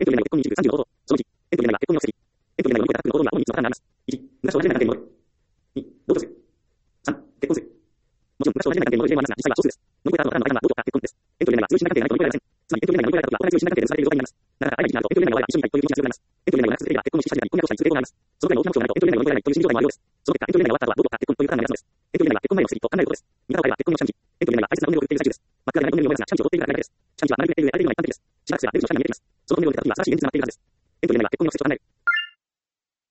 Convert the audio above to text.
エントリー内の結婚に一部30のこと。その1、エントリー内は結婚の布石。エントリー内の動いたタスクの応答には本日のパターンがあります。1、昔と同じような関係に戻る。2、同居する。3、結婚する。もちろん昔と同じような関係に戻る事例もありますが、実際は少数です。乗り越えた後のパターンの間は同居か結婚です。エントリー内は通信な関係でないと乗り越えられません。つまりエントリー内が乗り越えた時は同じ通信な関係で結ばれている状態になります。だから相手になるとエントリー内の場合は一緒にいたいという気持ちが強くなります。エントリー内が長く続ければ結婚の式始めたり婚約をしたりする傾向があります。そのくらいの大きな目標がないとエントリー内が乗り越えられないという心理状態もあるようです。その結果、エントリー内が終わった後は同居か結婚というパターンになります。エントリー内は結婚前の布石と考えることです。見方を変えれば結婚の下道。エントリー内は大切なトンネルを送っている最中です。真っ暗でないトンネルを目指すな、近道を追っているからダメです。近道はなるべく寝ている上、歩いているのが一般的です。しばらくすれば出口の下には見えてきます。